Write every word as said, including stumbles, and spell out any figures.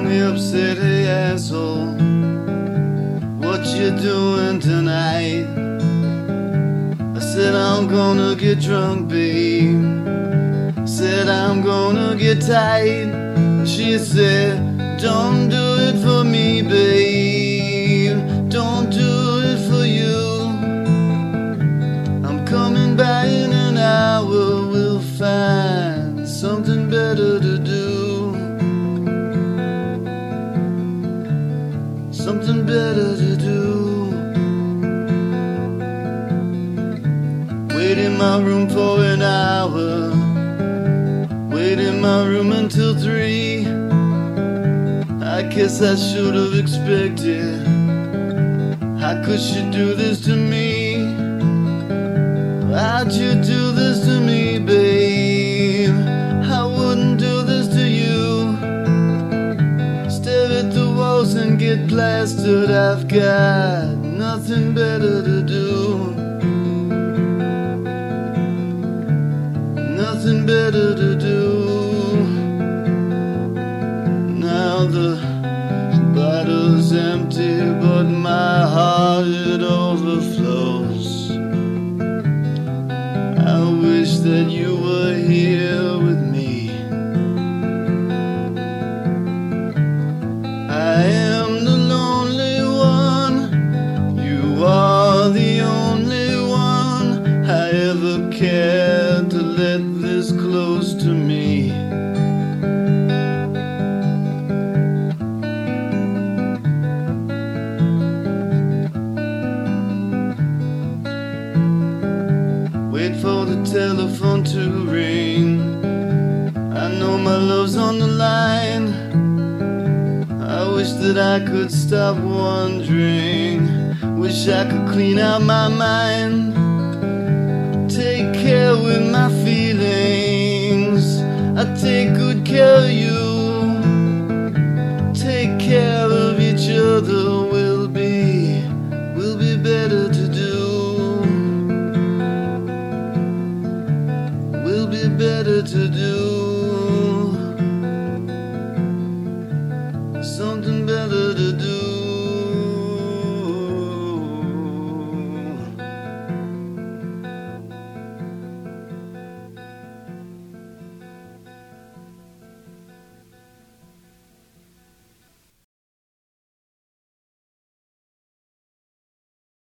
me up, said, hey asshole, what you doing tonight? I said, I'm gonna get drunk, babe. Said, I'm gonna get tight. She said, don't do it for me, babe. Don't do it for you. I'm coming by in an hour. We'll find something better to do. Something better to do. Wait in my room for an hour. Wait in my room until three. I guess I should have expected. How could she do this to me? How'd you do this to me, babe? I wouldn't do this to you. Stare at the walls and get plastered. I've got nothing better to do. Nothing better to do. Now the bottle's empty, but my heart, it overflows. I wish that you were here with me. I am the lonely one. You are the only one I ever cared to let this close to me. Wait for the telephone to ring. I know my love's on the line. I wish that I could stop wondering. Wish I could clean out my mind. Take care with my feelings. I take good care of you.